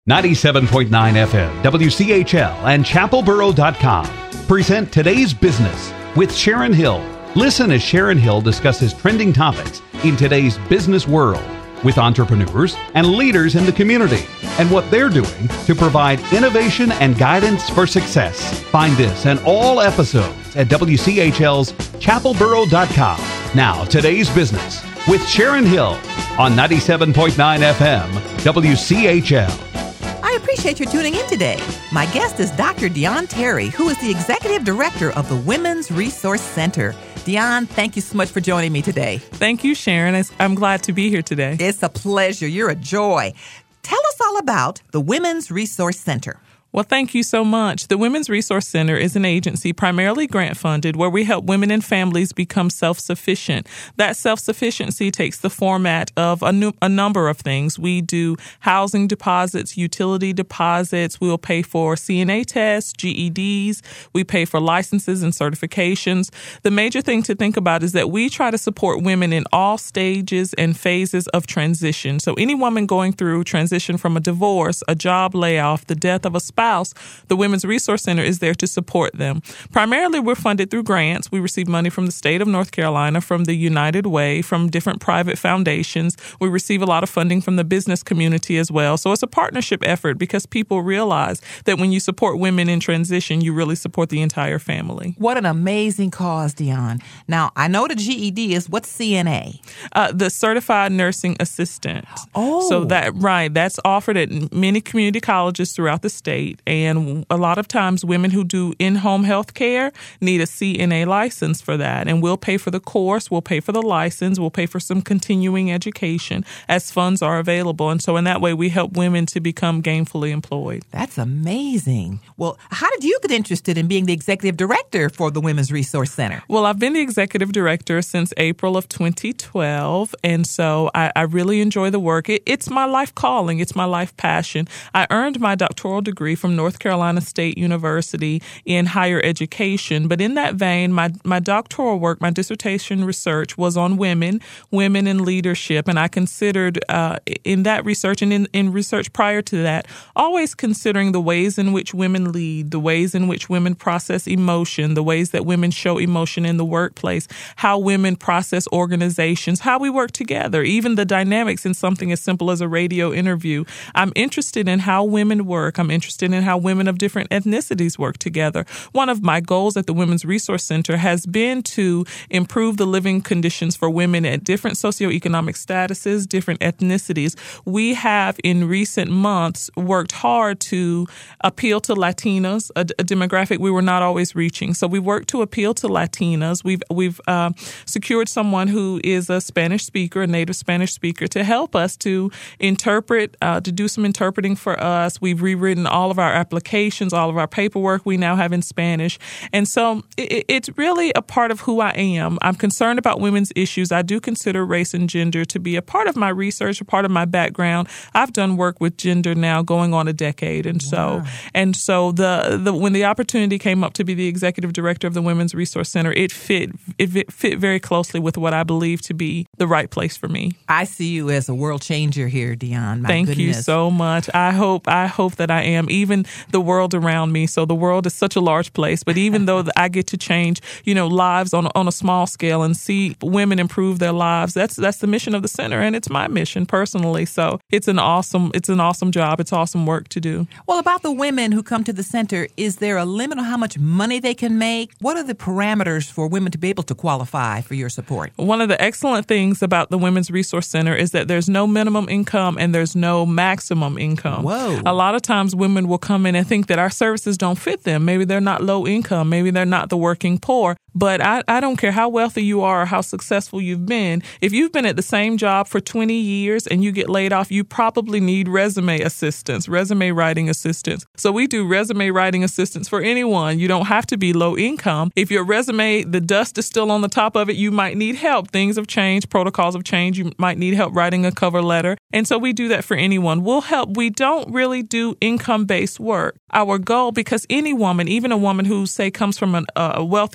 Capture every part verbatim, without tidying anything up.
ninety-seven point nine F M, W C H L, and chapel borough dot com present Today's Business with Sharon Hill. Listen as Sharon Hill discusses trending topics in today's business world with entrepreneurs and leaders in the community and what they're doing to provide innovation and guidance for success. Find this and all episodes at W C H L's chapel borough dot com. Now, Today's Business with Sharon Hill on ninety-seven point nine F M, W C H L. I appreciate you tuning in today. My guest is Doctor Deon Terry, who is the Executive Director of the Women's Resource Center. Deon, thank you so much for joining me today. Thank you, Sharon. I'm glad to be here today. It's a pleasure. You're a joy. Tell us all about the Women's Resource Center. Well, thank you so much. The Women's Resource Center is an agency primarily grant-funded where we help women and families become self-sufficient. That self-sufficiency takes the format of a, nu- a number of things. We do housing deposits, utility deposits. We'll pay for C N A tests, G E Ds. We pay for licenses and certifications. The major thing to think about is that we try to support women in all stages and phases of transition. So any woman going through transition from a divorce, a job layoff, the death of a spouse, the Women's Resource Center is there to support them. Primarily, we're funded through grants. We receive money from the state of North Carolina, from the United Way, from different private foundations. We receive a lot of funding from the business community as well. So it's a partnership effort because people realize that when you support women in transition, you really support the entire family. What an amazing cause, Deon. Now, I know the G E D is, what's C N A? Uh, the Certified Nursing Assistant. Oh. So that, right, that's offered at many community colleges throughout the state. And a lot of times women who do in-home health care need a C N A license for that. And we'll pay for the course, we'll pay for the license, we'll pay for some continuing education as funds are available. And so in that way, we help women to become gainfully employed. That's amazing. Well, how did you get interested in being the executive director for the Women's Resource Center? Well, I've been the executive director since April of twenty twelve. And so I, I really enjoy the work. It, it's my life calling. It's my life passion. I earned my doctoral degree from North Carolina State University in higher education. But in that vein, my, my doctoral work, my dissertation research was on women, women in leadership. And I considered uh, in that research and in, in research prior to that, always considering the ways in which women lead, the ways in which women process emotion, the ways that women show emotion in the workplace, how women process organizations, how we work together, even the dynamics in something as simple as a radio interview. I'm interested in how women work. I'm interested in how women of different ethnicities work together. One of my goals at the Women's Resource Center has been to improve the living conditions for women at different socioeconomic statuses, different ethnicities. We have in recent months worked hard to appeal to Latinas, a, a demographic we were not always reaching. So we worked to appeal to Latinas. We've we've uh, secured someone who is a Spanish speaker, a native Spanish speaker, to help us to interpret, uh, to do some interpreting for us. We've rewritten all of our applications, all of our paperwork we now have in Spanish. And so it, it's really a part of who I am. I'm concerned about women's issues. I do consider race and gender to be a part of my research, a part of my background. I've done work with gender now going on a decade. And so wow. and so the, the when the opportunity came up to be the executive director of the Women's Resource Center, it fit it fit very closely with what I believe to be the right place for me. I see you as a world changer here, Deon. My Thank goodness. you so much. I hope I hope that I am. Even the world around me. So the world is such a large place, but even though I get to change, you know, lives on on a small scale and see women improve their lives, that's that's the mission of the center, and it's my mission personally. So it's an awesome it's an awesome job. It's awesome work to do. Well, about the women who come to the center, is there a limit on how much money they can make? What are the parameters for women to be able to qualify for your support? One of the excellent things about the Women's Resource Center is that there's no minimum income and there's no maximum income. Whoa. A lot of times women will come in and think that our services don't fit them. Maybe they're not low income. Maybe they're not the working poor. But I, I don't care how wealthy you are or how successful you've been. If you've been at the same job for twenty years and you get laid off, you probably need resume assistance, resume writing assistance. So we do resume writing assistance for anyone. You don't have to be low income. If your resume, the dust is still on the top of it, you might need help. Things have changed. Protocols have changed. You might need help writing a cover letter. And so we do that for anyone. We'll help. We don't really do income-based work. Our goal, because any woman, even a woman who, say, comes from an, a wealthy family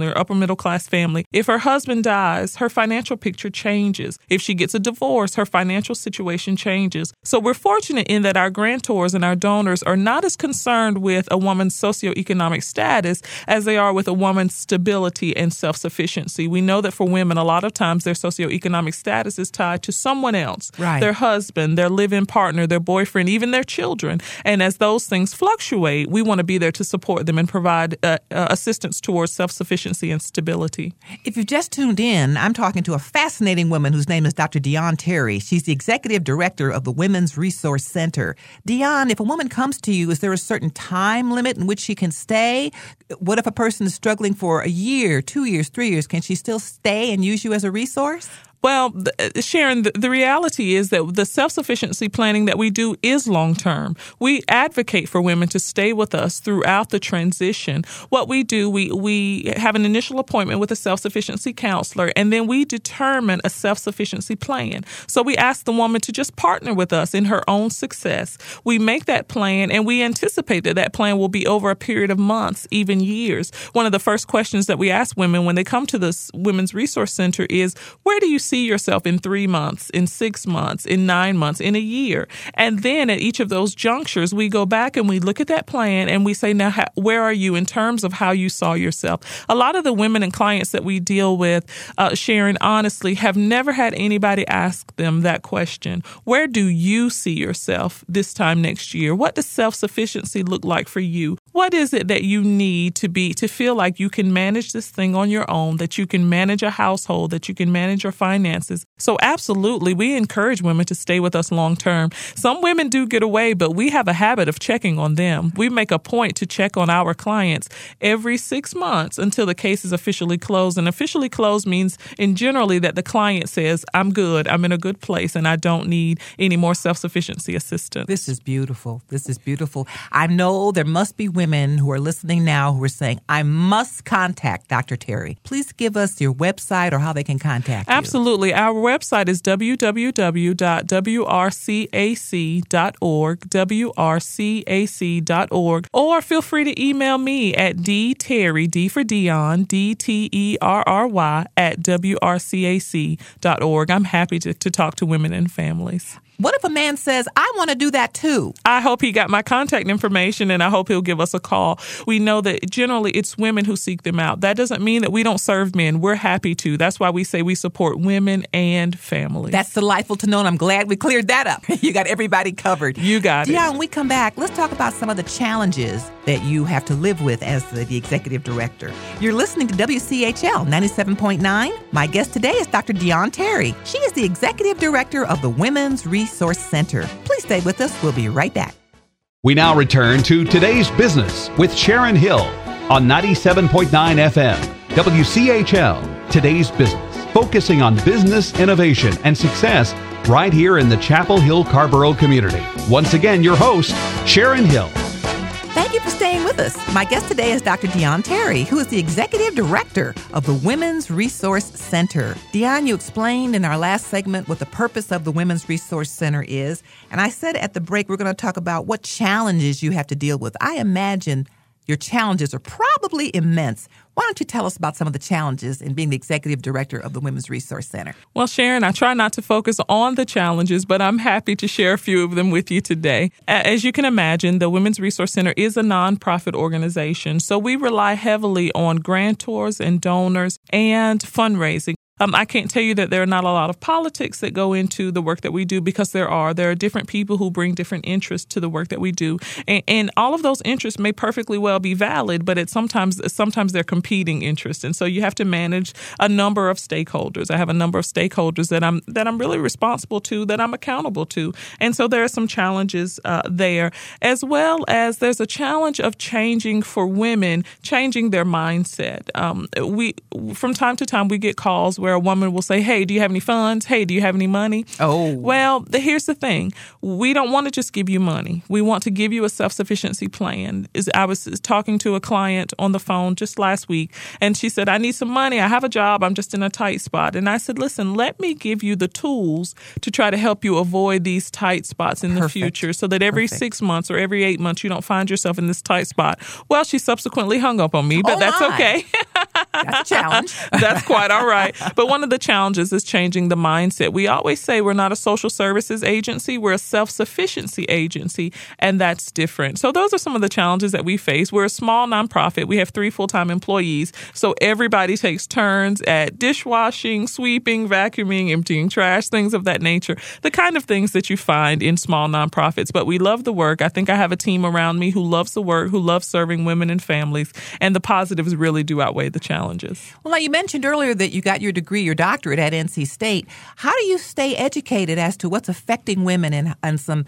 or upper middle class family. If her husband dies, her financial picture changes. If she gets a divorce, her financial situation changes. So we're fortunate in that our grantors and our donors are not as concerned with a woman's socioeconomic status as they are with a woman's stability and self-sufficiency. We know that for women, a lot of times their socioeconomic status is tied to someone else, right. Their husband, their live-in partner, their boyfriend, even their children. And as those things fluctuate, we want to be there to support them and provide uh, uh, assistance towards self-sufficiency and stability. If you've just tuned in, I'm talking to a fascinating woman whose name is Doctor Dion Terry. She's the executive director of the Women's Resource Center. Dion, if a woman comes to you, is there a certain time limit in which she can stay? What if a person is struggling for a year, two years, three years? Can she still stay and use you as a resource? Well, Sharon, the, the reality is that the self-sufficiency planning that we do is long-term. We advocate for women to stay with us throughout the transition. What we do, we, we have an initial appointment with a self-sufficiency counselor, and then we determine a self-sufficiency plan. So we ask the woman to just partner with us in her own success. We make that plan, and we anticipate that that plan will be over a period of months, even years. One of the first questions that we ask women when they come to this Women's Resource Center is, where do you see yourself in three months, in six months, in nine months, in a year? And then at each of those junctures, we go back and we look at that plan and we say, now, how, where are you in terms of how you saw yourself? A lot of the women and clients that we deal with, uh, Sharon, honestly, have never had anybody ask them that question. Where do you see yourself this time next year? What does self-sufficiency look like for you? What is it that you need to be, to feel like you can manage this thing on your own, that you can manage a household, that you can manage your finances? So absolutely, we encourage women to stay with us long term. Some women do get away, but we have a habit of checking on them. We make a point to check on our clients every six months until the case is officially closed. And officially closed means in generally that the client says, I'm good, I'm in a good place, and I don't need any more self-sufficiency assistance. This is beautiful. This is beautiful. I know there must be women who are listening now who are saying, I must contact Doctor Terry. Please give us your website or how they can contact you. Absolutely. Our website is w w w dot w r c a c dot org, w r c a c dot org, or feel free to email me at dterry, D for Dion, D T E R R Y, at w r c a c dot org. I'm happy to, to talk to women and families. What if a man says, I want to do that too? I hope he got my contact information, and I hope he'll give us a call. We know that generally it's women who seek them out. That doesn't mean that we don't serve men. We're happy to. That's why we say we support women and families. That's delightful to know, and I'm glad we cleared that up. You got everybody covered. You got Dion, it. when we come back, let's talk about some of the challenges that you have to live with as the, the executive director. You're listening to W C H L ninety-seven point nine. My guest today is Doctor Dion Terry. She is the executive director of the Women's Resource Center. Please stay with us. We'll be right back. We now return to Today's Business with Sharon Hill on ninety-seven point nine F M. W C H L, Today's Business, focusing on business innovation and success right here in the Chapel Hill Carrboro community. Once again, your host, Sharon Hill. Thank you for staying with us. My guest today is Doctor Dion Terry, who is the executive director of the Women's Resource Center. Dion, you explained in our last segment what the purpose of the Women's Resource Center is. And I said at the break, we're going to talk about what challenges you have to deal with. I imagine your challenges are probably immense. Why don't you tell us about some of the challenges in being the executive director of the Women's Resource Center? Well, Sharon, I try not to focus on the challenges, but I'm happy to share a few of them with you today. As you can imagine, the Women's Resource Center is a nonprofit organization, so we rely heavily on grantors and donors and fundraising. Um, I can't tell you that there are not a lot of politics that go into the work that we do, because there are. There are different people who bring different interests to the work that we do. And, and all of those interests may perfectly well be valid, but it's sometimes sometimes they're competing interests. And so you have to manage a number of stakeholders. I have a number of stakeholders that I'm that I'm really responsible to, that I'm accountable to. And so there are some challenges uh, there, as well as there's a challenge of changing for women, changing their mindset. Um, we from time to time, we get calls where where a woman will say, hey, do you have any funds? Hey, do you have any money? Oh. Well, the, here's the thing. We don't want to just give you money. We want to give you a self-sufficiency plan. Is I was talking to a client on the phone just last week, and she said, I need some money. I have a job. I'm just in a tight spot. And I said, listen, let me give you the tools to try to help you avoid these tight spots in Perfect. the future, so that every Perfect. six months or every eight months you don't find yourself in this tight spot. Well, she subsequently hung up on me, but oh that's my. okay. That's a challenge. That's quite all right. But one of the challenges is changing the mindset. We always say we're not a social services agency. We're a self-sufficiency agency, and that's different. So those are some of the challenges that we face. We're a small nonprofit. We have three full-time employees. So everybody takes turns at dishwashing, sweeping, vacuuming, emptying trash, things of that nature, the kind of things that you find in small nonprofits. But we love the work. I think I have a team around me who loves the work, who loves serving women and families, and the positives really do outweigh the challenges. Well, now you mentioned earlier that you got your degree, your doctorate at N C State. How do you stay educated as to what's affecting women and, and some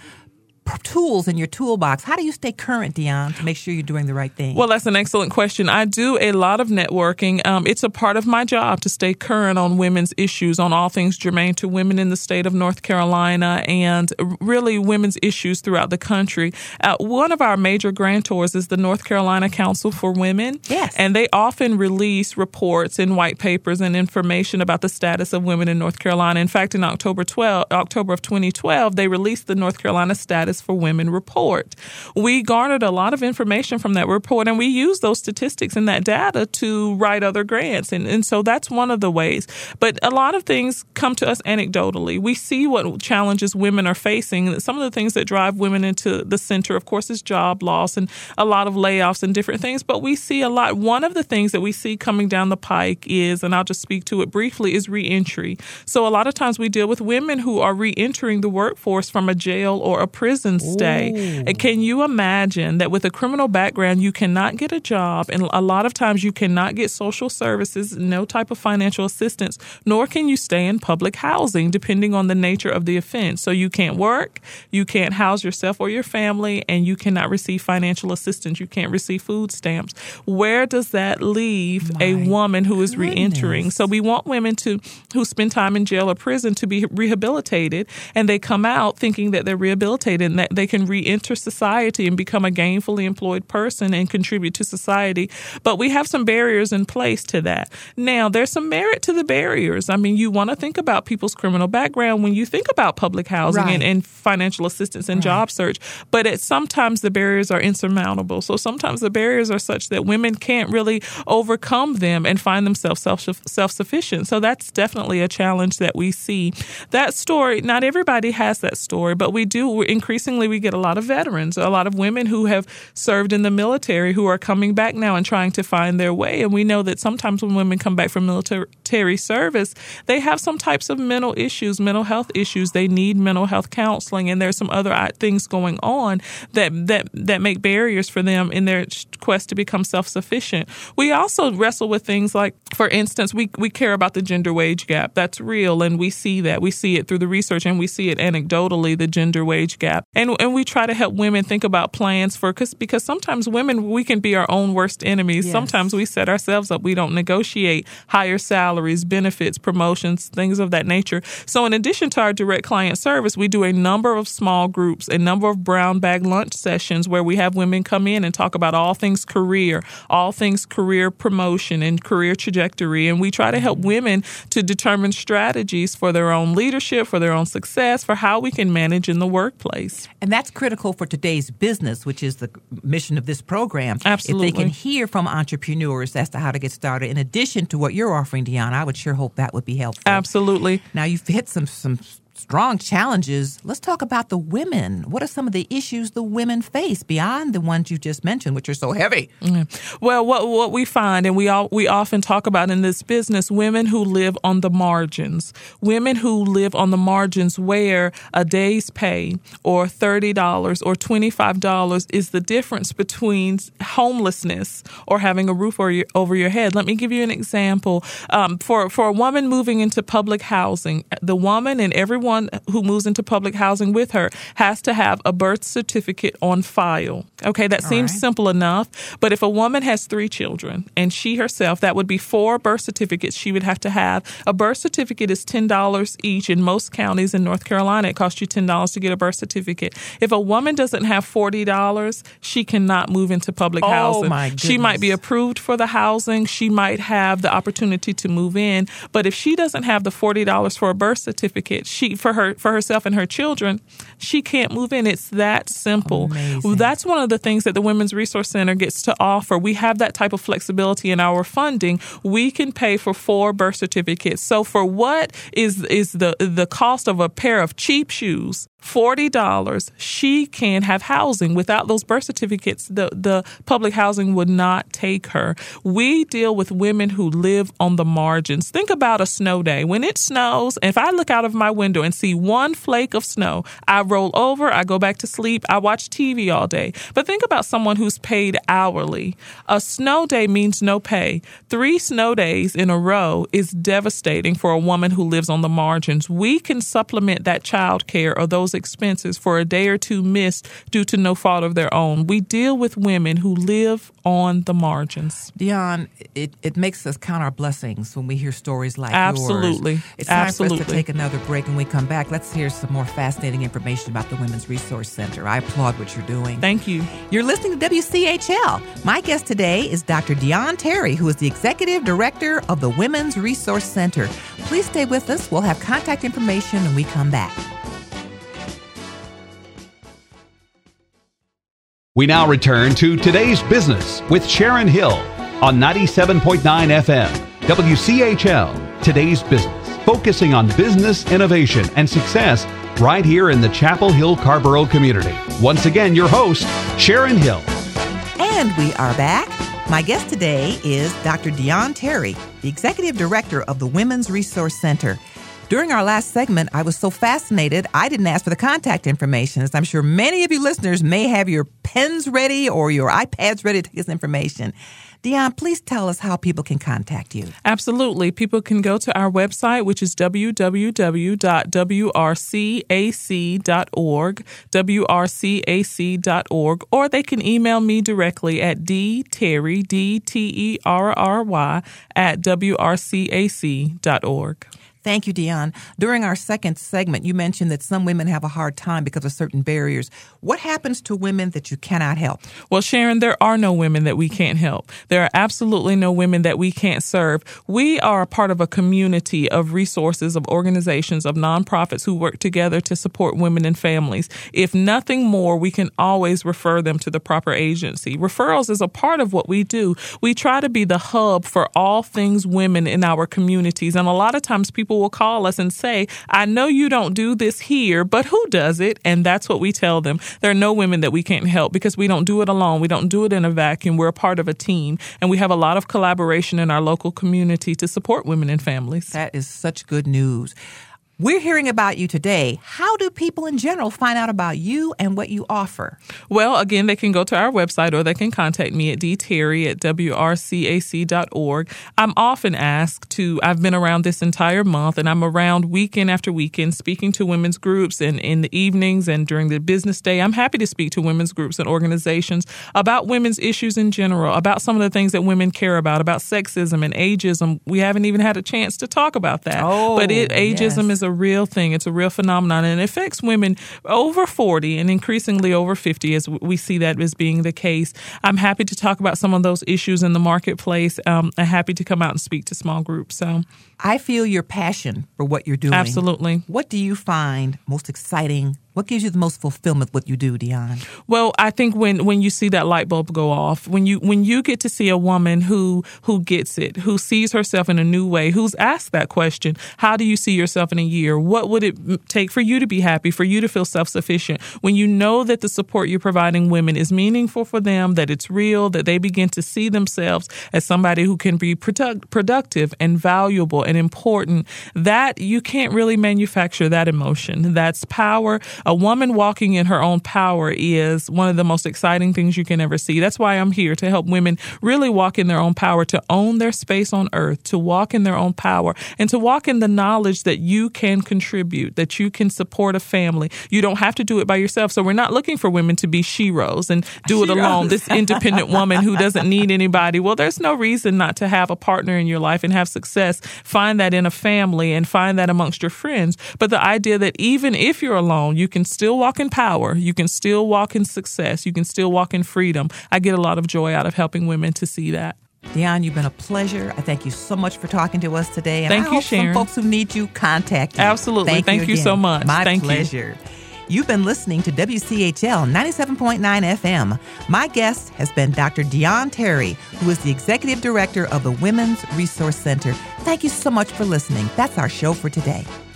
tools in your toolbox? How do you stay current, Dion, to make sure you're doing the right thing? Well, that's an excellent question. I do a lot of networking. Um, it's a part of my job to stay current on women's issues, on all things germane to women in the state of North Carolina and really women's issues throughout the country. Uh, one of our major grantors is the North Carolina Council for Women. Yes. And they often release reports and white papers and information about the status of women in North Carolina. In fact, in October twelfth, October of twenty twelve, they released the North Carolina Status for Women report. We garnered a lot of information from that report, and we use those statistics and that data to write other grants. And, and so that's one of the ways. But a lot of things come to us anecdotally. We see what challenges women are facing. Some of the things that drive women into the center, of course, is job loss and a lot of layoffs and different things. But we see a lot. One of the things that we see coming down the pike is, and I'll just speak to it briefly, is reentry. So a lot of times we deal with women who are reentering the workforce from a jail or a prison stay. And can you imagine that with a criminal background, you cannot get a job, and a lot of times you cannot get social services, no type of financial assistance, nor can you stay in public housing, depending on the nature of the offense. So you can't work, you can't house yourself or your family, and you cannot receive financial assistance. You can't receive food stamps. Where does that leave My a woman who is goodness. reentering? So we want women to who spend time in jail or prison to be rehabilitated, and they come out thinking that they're rehabilitated and that they can re-enter society and become a gainfully employed person and contribute to society. But we have some barriers in place to that. Now, there's some merit to the barriers. I mean, you want to think about people's criminal background when you think about public housing Right. and, and financial assistance and Right. job search. But it, sometimes the barriers are insurmountable. So sometimes the barriers are such that women can't really overcome them and find themselves self, self-sufficient. So that's definitely a challenge that we see. That story, not everybody has that story, but we do. Increasingly, we get a lot of veterans, a lot of women who have served in the military who are coming back now and trying to find their way. And we know that sometimes when women come back from military service, they have some types of mental issues, mental health issues. They need mental health counseling, and there's some other things going on that that that make barriers for them in their quest to become self-sufficient. We also wrestle with things like, for instance, we we care about the gender wage gap. That's real, and we see that. We see it through the research, and we see it anecdotally, the gender wage gap. And and we try to help women think about plans for, cause, because sometimes women, we can be our own worst enemies. Yes. Sometimes we set ourselves up. We don't negotiate higher salaries, benefits, promotions, things of that nature. So in addition to our direct client service, we do a number of small groups, a number of brown bag lunch sessions where we have women come in and talk about all things career, all things career promotion and career trajectory. And we try to help women to determine strategies for their own leadership, for their own success, for how we can manage in the workplace. And that's critical for today's business, which is the mission of this program. Absolutely. If they can hear from entrepreneurs as to how to get started, in addition to what you're offering, Deanna, I would sure hope that would be helpful. Absolutely. Now, you've hit some some strong challenges. Let's talk about the women. What are some of the issues the women face beyond the ones you just mentioned, which are so heavy? Mm-hmm. Well, what what we find, and we all we often talk about in this business, women who live on the margins, women who live on the margins where a day's pay or thirty dollars or twenty-five dollars is the difference between homelessness or having a roof over your, over your head. Let me give you an example. Um, for, for a woman moving into public housing, the woman and everyone who moves into public housing with her has to have a birth certificate on file. Okay, that All seems right. simple enough. But if a woman has three children and she herself, that would be four birth certificates she would have to have. A birth certificate is ten dollars each. In most counties in North Carolina, it costs you ten dollars to get a birth certificate. If a woman doesn't have forty dollars, she cannot move into public Oh, housing. my She might be goodness. approved for the housing. She might have the opportunity to move in. But if she doesn't have the forty dollars for a birth certificate, she for her for herself and her children, she can't move in. It's that simple. Amazing. That's one of the things that the Women's Resource Center gets to offer. We have that type of flexibility in our funding. We can pay for four birth certificates. So for what is is the the cost of a pair of cheap shoes, forty dollars, she can have housing. Without those birth certificates, the, the public housing would not take her. We deal with women who live on the margins. Think about a snow day. When it snows, if I look out of my window and see one flake of snow, I roll over, I go back to sleep, I watch T V all day. But think about someone who's paid hourly. A snow day means no pay. Three snow days in a row is devastating for a woman who lives on the margins. We can supplement that child care or those expenses for a day or two missed due to no fault of their own. We deal with women who live on the margins. Dion, it, it makes us count our blessings when we hear stories like Absolutely. yours. It's time Absolutely. for us to take another break. When we come back, let's hear some more fascinating information about the Women's Resource Center. I applaud what you're doing. Thank you. You're listening to W C H L. My guest today is Doctor Dion Terry, who is the Executive Director of the Women's Resource Center. Please stay with us. We'll have contact information when we come back. We now return to Today's Business with Sharon Hill on ninety-seven point nine F M, W C H L, Today's Business, focusing on business innovation and success right here in the Chapel Hill Carrboro community. Once again, your host, Sharon Hill. And we are back. My guest today is Doctor Dion Terry, the Executive Director of the Women's Resource Center. During our last segment, I was so fascinated, I didn't ask for the contact information, as I'm sure many of you listeners may have your pens ready or your iPads ready to take this information. Dion, please tell us how people can contact you. Absolutely. People can go to our website, which is w w w dot w r c a c dot org, w r c a c dot org, or they can email me directly at dterry, D T E R R Y, at w r c a c dot org. Thank you, Dion. During our second segment, you mentioned that some women have a hard time because of certain barriers. What happens to women that you cannot help? Well, Sharon, there are no women that we can't help. There are absolutely no women that we can't serve. We are a part of a community of resources, of organizations, of nonprofits who work together to support women and families. If nothing more, we can always refer them to the proper agency. Referrals is a part of what we do. We try to be the hub for all things women in our communities. And a lot of times people will call us and say, I know you don't do this here, but who does it? And that's what we tell them. There are no women that we can't help because we don't do it alone. We don't do it in a vacuum. We're a part of a team. And we have a lot of collaboration in our local community to support women and families. That is such good news. We're hearing about you today. How do people in general find out about you and what you offer? Well, again, they can go to our website or they can contact me at dterry at w r c a c dot org. I'm often asked to, I've been around this entire month and I'm around weekend after weekend speaking to women's groups and in the evenings and during the business day. I'm happy to speak to women's groups and organizations about women's issues in general, about some of the things that women care about, about sexism and ageism. We haven't even had a chance to talk about that. Oh, but it, ageism yes. is a real thing. It's a real phenomenon, and it affects women over forty and increasingly over fifty, as we see that as being the case. I'm happy to talk about some of those issues in the marketplace. Um, I'm happy to come out and speak to small groups. So, I feel your passion for what you're doing. Absolutely. What do you find most exciting? What gives you the most fulfillment what you do, Dion? Well, I think when, when you see that light bulb go off, when you when you get to see a woman who who gets it, who sees herself in a new way, who's asked that question, how do you see yourself in a year? What would it take for you to be happy, for you to feel self-sufficient? When you know that the support you're providing women is meaningful for them, that it's real, that they begin to see themselves as somebody who can be product, productive and valuable and important, that you can't really manufacture that emotion. That's power. A woman walking in her own power is one of the most exciting things you can ever see. That's why I'm here to help women really walk in their own power, to own their space on earth, to walk in their own power, and to walk in the knowledge that you can contribute, that you can support a family. You don't have to do it by yourself. So we're not looking for women to be sheroes and do it alone, this independent woman who doesn't need anybody. Well, there's no reason not to have a partner in your life and have success. Find that in a family and find that amongst your friends. But the idea that even if you're alone, you can still walk in power. You can still walk in success. You can still walk in freedom. I get a lot of joy out of helping women to see that. Dionne, you've been a pleasure. I thank you so much for talking to us today. And Thank I you, hope Sharon. some folks who need you contact you. Absolutely. Thank, Thank you, you again. so much. My Thank you. pleasure. You've been listening to W C H L ninety-seven point nine F M. My guest has been Doctor Dionne Terry, who is the Executive Director of the Women's Resource Center. Thank you so much for listening. That's our show for today.